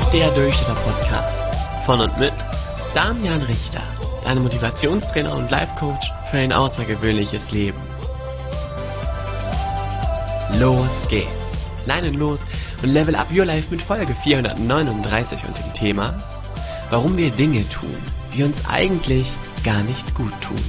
Der Durchstarter-Podcast von und mit Damian Richter, deinem Motivationstrainer und Life-Coach für ein außergewöhnliches Leben. Los geht's! Leinen los und level up your life mit Folge 439 unter dem Thema: Warum wir Dinge tun, die uns eigentlich gar nicht gut tun.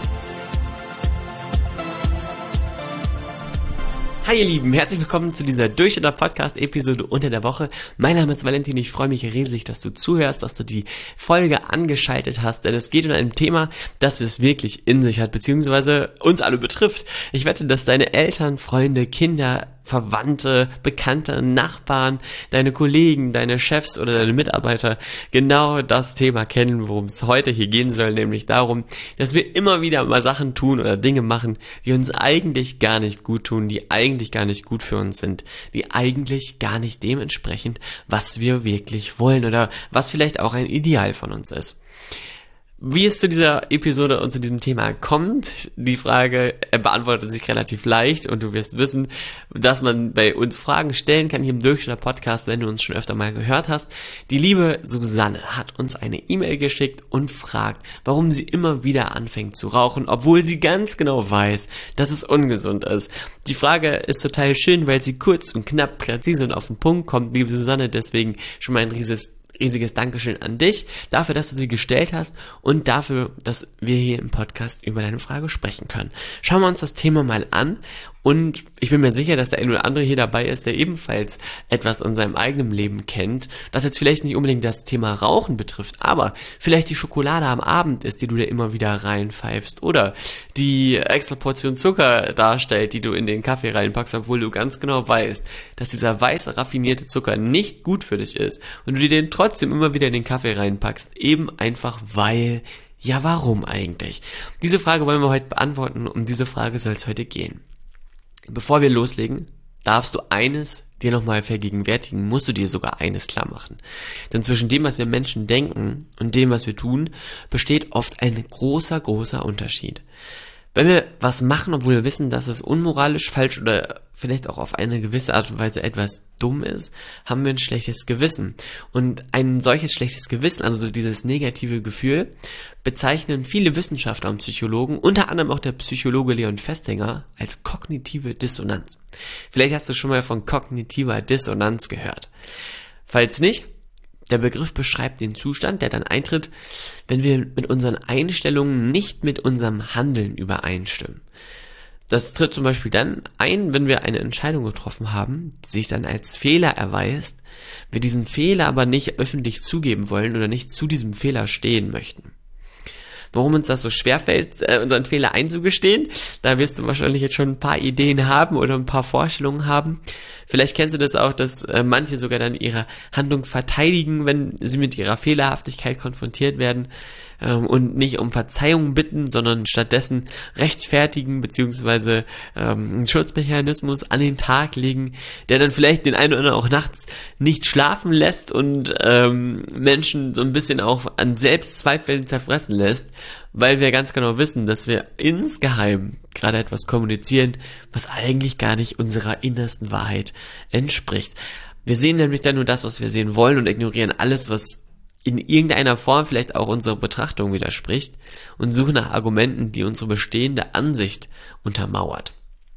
Hi ihr Lieben, herzlich willkommen zu dieser Durchstarter-Podcast-Episode unter der Woche. Mein Name ist Valentin, ich freue mich riesig, dass du zuhörst, dass du die Folge angeschaltet hast, denn es geht um ein Thema, das es wirklich in sich hat, beziehungsweise uns alle betrifft. Ich wette, dass deine Eltern, Freunde, Kinder, Verwandte, Bekannte, Nachbarn, deine Kollegen, deine Chefs oder deine Mitarbeiter genau das Thema kennen, worum es heute hier gehen soll, nämlich darum, dass wir immer wieder mal Sachen tun oder Dinge machen, die uns eigentlich gar nicht gut tun, die eigentlich gar nicht gut für uns sind, die eigentlich gar nicht dem entsprechen, was wir wirklich wollen oder was vielleicht auch ein Ideal von uns ist. Wie es zu dieser Episode und zu diesem Thema kommt, die Frage beantwortet sich relativ leicht und du wirst wissen, dass man bei uns Fragen stellen kann hier im Durchstarter-Podcast, wenn du uns schon öfter mal gehört hast. Die liebe Susanne hat uns eine E-Mail geschickt und fragt, warum sie immer wieder anfängt zu rauchen, obwohl sie ganz genau weiß, dass es ungesund ist. Die Frage ist total schön, weil sie kurz und knapp, präzise und auf den Punkt kommt. Liebe Susanne, deswegen schon mal ein riesiges Dankeschön an dich, dafür, dass du sie gestellt hast und dafür, dass wir hier im Podcast über deine Frage sprechen können. Schauen wir uns das Thema mal an und ich bin mir sicher, dass der ein oder andere hier dabei ist, der ebenfalls etwas in seinem eigenen Leben kennt, das jetzt vielleicht nicht unbedingt das Thema Rauchen betrifft, aber vielleicht die Schokolade am Abend ist, die du dir immer wieder reinpfeifst oder die extra Portion Zucker darstellt, die du in den Kaffee reinpackst, obwohl du ganz genau weißt, dass dieser weiße, raffinierte Zucker nicht gut für dich ist und du dir den trotzdem immer wieder in den Kaffee reinpackst, eben einfach weil, ja warum eigentlich? Diese Frage wollen wir heute beantworten, um diese Frage soll es heute gehen. Bevor wir loslegen, darfst du eines dir nochmal vergegenwärtigen, musst du dir sogar eines klar machen. Denn zwischen dem, was wir Menschen denken und dem, was wir tun, besteht oft ein großer Unterschied. Wenn wir was machen, obwohl wir wissen, dass es unmoralisch, falsch oder vielleicht auch auf eine gewisse Art und Weise etwas dumm ist, haben wir ein schlechtes Gewissen. Und ein solches schlechtes Gewissen, also so dieses negative Gefühl, bezeichnen viele Wissenschaftler und Psychologen, unter anderem auch der Psychologe Leon Festinger, als kognitive Dissonanz. Vielleicht hast du schon mal von kognitiver Dissonanz gehört. Falls nicht, der Begriff beschreibt den Zustand, der dann eintritt, wenn wir mit unseren Einstellungen nicht mit unserem Handeln übereinstimmen. Das tritt zum Beispiel dann ein, wenn wir eine Entscheidung getroffen haben, die sich dann als Fehler erweist, wir diesen Fehler aber nicht öffentlich zugeben wollen oder nicht zu diesem Fehler stehen möchten. Warum uns das so schwerfällt, unseren Fehler einzugestehen, da wirst du wahrscheinlich jetzt schon ein paar Ideen haben oder ein paar Vorstellungen haben. Vielleicht kennst du das auch, dass manche sogar dann ihre Handlung verteidigen, wenn sie mit ihrer Fehlerhaftigkeit konfrontiert werden und nicht um Verzeihung bitten, sondern stattdessen rechtfertigen bzw. einen Schutzmechanismus an den Tag legen, der dann vielleicht den einen oder anderen auch nachts nicht schlafen lässt und Menschen so ein bisschen auch an Selbstzweifeln zerfressen lässt, weil wir ganz genau wissen, dass wir insgeheim gerade etwas kommunizieren, was eigentlich gar nicht unserer innersten Wahrheit entspricht. Wir sehen nämlich dann nur das, was wir sehen wollen und ignorieren alles, was in irgendeiner Form vielleicht auch unserer Betrachtung widerspricht und suchen nach Argumenten, die unsere bestehende Ansicht untermauert.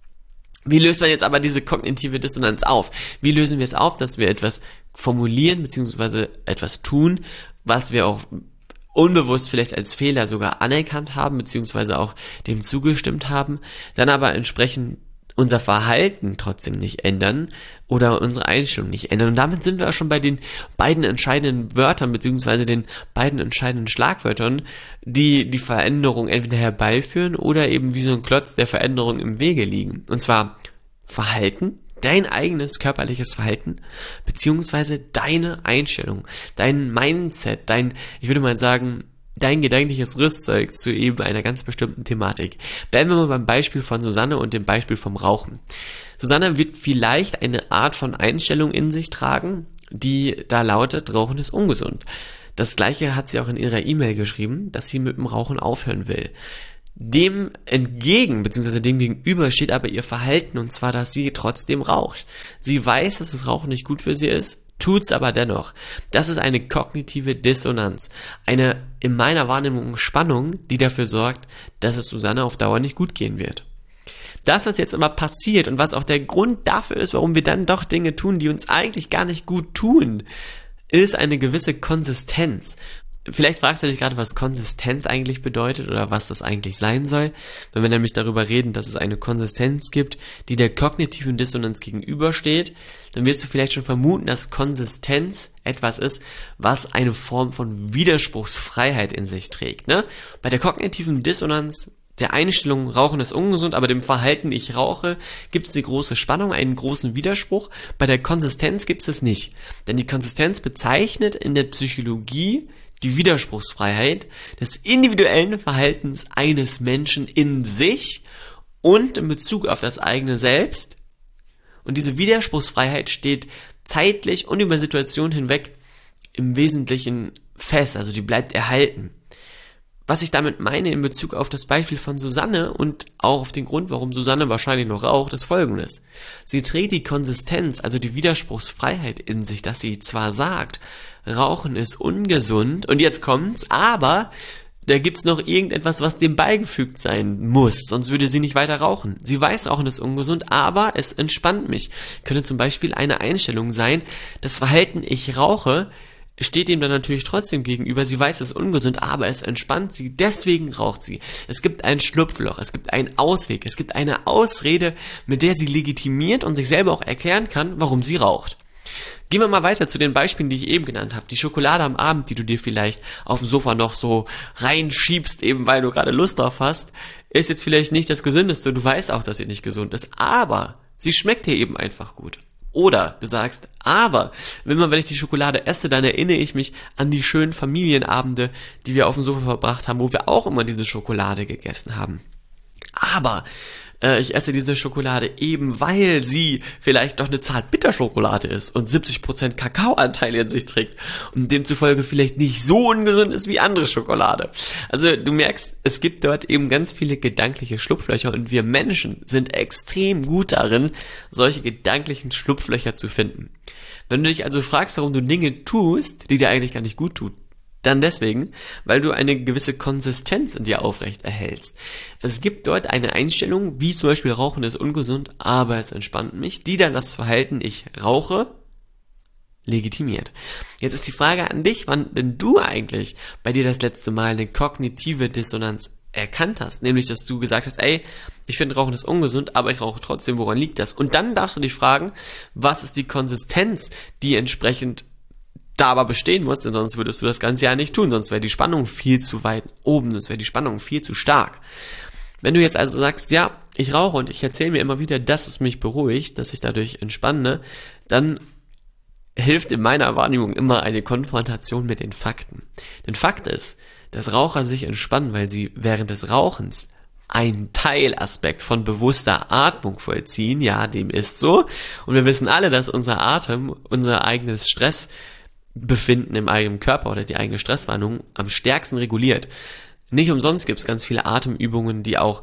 Wie löst man jetzt aber diese kognitive Dissonanz auf? Wie lösen wir es auf, dass wir etwas formulieren bzw. etwas tun, was wir auch unbewusst vielleicht als Fehler sogar anerkannt haben, beziehungsweise auch dem zugestimmt haben, dann aber entsprechend unser Verhalten trotzdem nicht ändern oder unsere Einstellung nicht ändern. Und damit sind wir auch schon bei den beiden entscheidenden Wörtern, beziehungsweise den beiden entscheidenden Schlagwörtern, die die Veränderung entweder herbeiführen oder eben wie so ein Klotz der Veränderung im Wege liegen. Und zwar Verhalten, dein eigenes körperliches Verhalten, beziehungsweise deine Einstellung, dein Mindset, ich würde mal sagen, dein gedankliches Rüstzeug zu eben einer ganz bestimmten Thematik. Bleiben wir mal beim Beispiel von Susanne und dem Beispiel vom Rauchen. Susanne wird vielleicht eine Art von Einstellung in sich tragen, die da lautet, Rauchen ist ungesund. Das Gleiche hat sie auch in ihrer E-Mail geschrieben, dass sie mit dem Rauchen aufhören will. Dem entgegen, beziehungsweise dem gegenüber steht aber ihr Verhalten, und zwar, dass sie trotzdem raucht. Sie weiß, dass das Rauchen nicht gut für sie ist, tut's aber dennoch. Das ist eine kognitive Dissonanz. Eine, in meiner Wahrnehmung, Spannung, die dafür sorgt, dass es Susanne auf Dauer nicht gut gehen wird. Das, was jetzt aber passiert und was auch der Grund dafür ist, warum wir dann doch Dinge tun, die uns eigentlich gar nicht gut tun, ist eine gewisse Konsistenz. Vielleicht fragst du dich gerade, was Konsistenz eigentlich bedeutet oder was das eigentlich sein soll. Wenn wir nämlich darüber reden, dass es eine Konsistenz gibt, die der kognitiven Dissonanz gegenübersteht, dann wirst du vielleicht schon vermuten, dass Konsistenz etwas ist, was eine Form von Widerspruchsfreiheit in sich trägt. Ne? Bei der kognitiven Dissonanz, der Einstellung, Rauchen ist ungesund, aber dem Verhalten, ich rauche, gibt es eine große Spannung, einen großen Widerspruch. Bei der Konsistenz gibt es es nicht. Denn die Konsistenz bezeichnet in der Psychologie die Widerspruchsfreiheit des individuellen Verhaltens eines Menschen in sich und in Bezug auf das eigene Selbst. Und diese Widerspruchsfreiheit steht zeitlich und über Situationen hinweg im Wesentlichen fest, also die bleibt erhalten. Was ich damit meine in Bezug auf das Beispiel von Susanne und auch auf den Grund, warum Susanne wahrscheinlich noch raucht, ist folgendes. Sie trägt die Konsistenz, also die Widerspruchsfreiheit in sich, dass sie zwar sagt, Rauchen ist ungesund und jetzt kommt's, aber da gibt's noch irgendetwas, was dem beigefügt sein muss, sonst würde sie nicht weiter rauchen. Sie weiß, Rauchen ist ungesund, aber es entspannt mich. Könnte zum Beispiel eine Einstellung sein, das Verhalten, ich rauche, steht ihm dann natürlich trotzdem gegenüber. Sie weiß, es ist ungesund, aber es entspannt sie, deswegen raucht sie. Es gibt ein Schlupfloch, es gibt einen Ausweg, es gibt eine Ausrede, mit der sie legitimiert und sich selber auch erklären kann, warum sie raucht. Gehen wir mal weiter zu den Beispielen, die ich eben genannt habe. Die Schokolade am Abend, die du dir vielleicht auf dem Sofa noch so reinschiebst, eben weil du gerade Lust drauf hast, ist jetzt vielleicht nicht das Gesündeste. Du weißt auch, dass sie nicht gesund ist, aber sie schmeckt dir eben einfach gut. Oder du sagst, aber wenn ich die Schokolade esse, dann erinnere ich mich an die schönen Familienabende, die wir auf dem Sofa verbracht haben, wo wir auch immer diese Schokolade gegessen haben. Aber ich esse diese Schokolade eben, weil sie vielleicht doch eine Zartbitterschokolade ist und 70% Kakaoanteil in sich trägt und demzufolge vielleicht nicht so ungesund ist wie andere Schokolade. Also du merkst, es gibt dort eben ganz viele gedankliche Schlupflöcher und wir Menschen sind extrem gut darin, solche gedanklichen Schlupflöcher zu finden. Wenn du dich also fragst, warum du Dinge tust, die dir eigentlich gar nicht gut tun, dann deswegen, weil du eine gewisse Konsistenz in dir aufrecht erhältst. Es gibt dort eine Einstellung, wie zum Beispiel Rauchen ist ungesund, aber es entspannt mich, die dann das Verhalten, ich rauche, legitimiert. Jetzt ist die Frage an dich, wann denn du eigentlich bei dir das letzte Mal eine kognitive Dissonanz erkannt hast, nämlich, dass du gesagt hast, ey, ich finde Rauchen ist ungesund, aber ich rauche trotzdem, woran liegt das? Und dann darfst du dich fragen, was ist die Konsistenz, die entsprechend da aber bestehen muss, denn sonst würdest du das Ganze ja nicht tun, sonst wäre die Spannung viel zu weit oben, sonst wäre die Spannung viel zu stark. Wenn du jetzt also sagst, ja, ich rauche und ich erzähle mir immer wieder, dass es mich beruhigt, dass ich dadurch entspanne, dann hilft in meiner Wahrnehmung immer eine Konfrontation mit den Fakten. Denn Fakt ist, dass Raucher sich entspannen, weil sie während des Rauchens einen Teilaspekt von bewusster Atmung vollziehen, ja, dem ist so. Und wir wissen alle, dass unser Atem, unser eigenes Stressbefinden im eigenen Körper oder die eigene Stresswahrnehmung am stärksten reguliert. Nicht umsonst gibt es ganz viele Atemübungen, die auch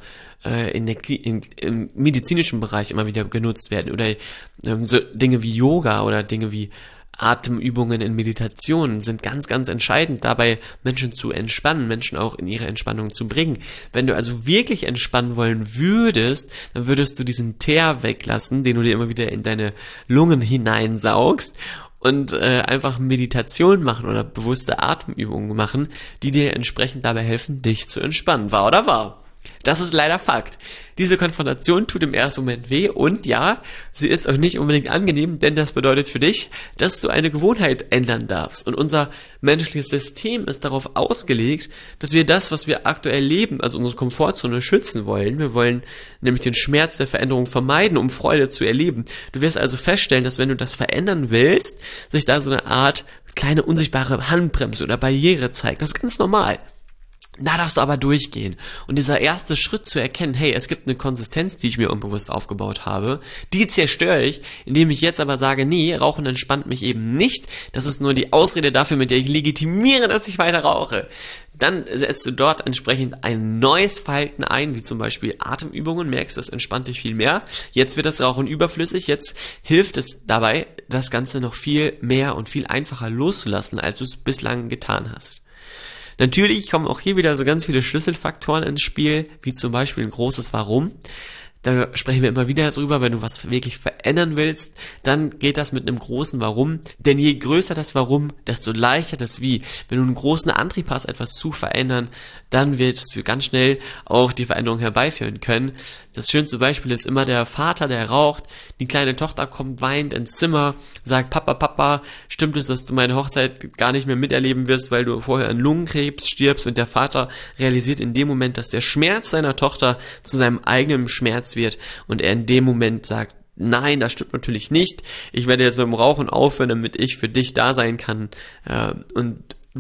im medizinischen Bereich immer wieder genutzt werden oder so Dinge wie Yoga oder Dinge wie Atemübungen in Meditation sind ganz, ganz entscheidend dabei, Menschen zu entspannen, Menschen auch in ihre Entspannung zu bringen. Wenn du also wirklich entspannen wollen würdest, dann würdest du diesen Teer weglassen, den du dir immer wieder in deine Lungen hineinsaugst und einfach Meditation machen oder bewusste Atemübungen machen, die dir entsprechend dabei helfen, dich zu entspannen. Wahr oder wahr? Das ist leider Fakt. Diese Konfrontation tut im ersten Moment weh und ja, sie ist auch nicht unbedingt angenehm, denn das bedeutet für dich, dass du eine Gewohnheit ändern darfst. Und unser menschliches System ist darauf ausgelegt, dass wir das, was wir aktuell leben, also unsere Komfortzone schützen wollen. Wir wollen nämlich den Schmerz der Veränderung vermeiden, um Freude zu erleben. Du wirst also feststellen, dass wenn du das verändern willst, sich da so eine Art kleine unsichtbare Handbremse oder Barriere zeigt. Das ist ganz normal. Da darfst du aber durchgehen. Und dieser erste Schritt zu erkennen, hey, es gibt eine Konsistenz, die ich mir unbewusst aufgebaut habe, die zerstöre ich, indem ich jetzt aber sage, nee, Rauchen entspannt mich eben nicht. Das ist nur die Ausrede dafür, mit der ich legitimiere, dass ich weiter rauche. Dann setzt du dort entsprechend ein neues Verhalten ein, wie zum Beispiel Atemübungen, merkst, das entspannt dich viel mehr. Jetzt wird das Rauchen überflüssig, jetzt hilft es dabei, das Ganze noch viel mehr und viel einfacher loszulassen, als du es bislang getan hast. Natürlich kommen auch hier wieder so ganz viele Schlüsselfaktoren ins Spiel, wie zum Beispiel ein großes Warum. Da sprechen wir immer wieder drüber, wenn du was wirklich verändern willst, dann geht das mit einem großen Warum. Denn je größer das Warum, desto leichter das Wie. Wenn du einen großen Antrieb hast, etwas zu verändern, dann wirst du ganz schnell auch die Veränderung herbeiführen können. Das schönste Beispiel ist immer der Vater, der raucht, die kleine Tochter kommt weinend ins Zimmer, sagt, Papa, stimmt es, dass du meine Hochzeit gar nicht mehr miterleben wirst, weil du vorher an Lungenkrebs stirbst? Und der Vater realisiert in dem Moment, dass der Schmerz seiner Tochter zu seinem eigenen Schmerz wird und er in dem Moment sagt, nein, das stimmt natürlich nicht, ich werde jetzt beim Rauchen aufhören, damit ich für dich da sein kann und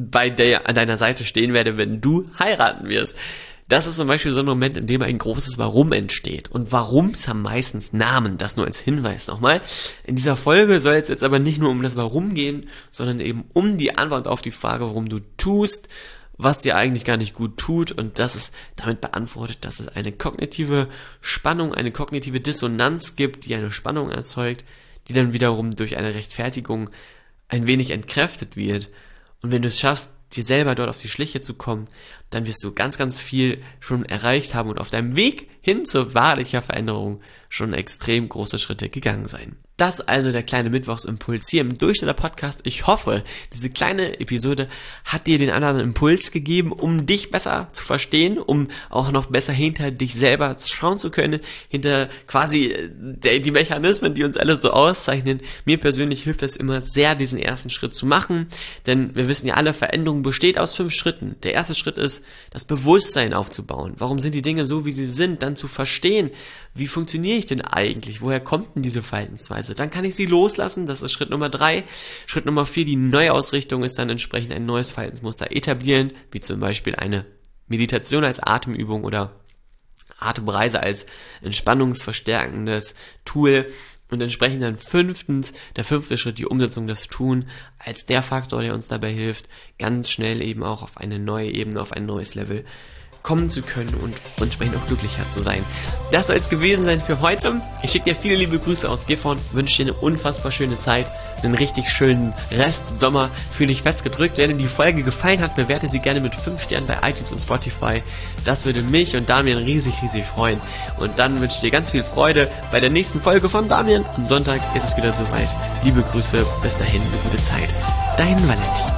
an deiner Seite stehen werde, wenn du heiraten wirst. Das ist zum Beispiel so ein Moment, in dem ein großes Warum entsteht. Und Warums haben meistens Namen, das nur als Hinweis nochmal. In dieser Folge soll es jetzt aber nicht nur um das Warum gehen, sondern eben um die Antwort auf die Frage, warum du tust, was dir eigentlich gar nicht gut tut, und das ist damit beantwortet, dass es eine kognitive Spannung, eine kognitive Dissonanz gibt, die eine Spannung erzeugt, die dann wiederum durch eine Rechtfertigung ein wenig entkräftet wird. Und wenn du es schaffst, dir selber dort auf die Schliche zu kommen, dann wirst du ganz, ganz viel schon erreicht haben und auf deinem Weg hin zur wahrlicher Veränderung schon extrem große Schritte gegangen sein. Das also der kleine Mittwochsimpuls hier im Durchschnitt der Podcast. Ich hoffe, diese kleine Episode hat dir den anderen Impuls gegeben, um dich besser zu verstehen, um auch noch besser hinter dich selber schauen zu können, hinter quasi die Mechanismen, die uns alle so auszeichnen. Mir persönlich hilft es immer sehr, diesen ersten Schritt zu machen, denn wir wissen ja alle, Veränderung besteht aus 5 Schritten. Der erste Schritt ist, das Bewusstsein aufzubauen. Warum sind die Dinge so, wie sie sind? Dann zu verstehen, wie funktioniere ich denn eigentlich? Woher kommt denn diese Verhaltensweise? Dann kann ich sie loslassen, das ist Schritt Nummer 3. Schritt Nummer 4, die Neuausrichtung ist dann entsprechend ein neues Verhaltensmuster etablieren, wie zum Beispiel eine Meditation als Atemübung oder Atemreise als entspannungsverstärkendes Tool. Und entsprechend dann 5. der 5. Schritt, die Umsetzung, das Tun, als der Faktor, der uns dabei hilft, ganz schnell eben auch auf eine neue Ebene, auf ein neues Level kommen zu können und entsprechend auch glücklicher zu sein. Das soll es gewesen sein für heute. Ich schicke dir viele liebe Grüße aus Gifhorn, wünsche dir eine unfassbar schöne Zeit, einen richtig schönen Rest Sommer, fühle dich festgedrückt. Wenn dir die Folge gefallen hat, bewerte sie gerne mit 5 Sternen bei iTunes und Spotify. Das würde mich und Damian riesig, riesig freuen. Und dann wünsche ich dir ganz viel Freude bei der nächsten Folge von Damian. Am Sonntag ist es wieder soweit. Liebe Grüße, bis dahin, eine gute Zeit. Dein Valentin.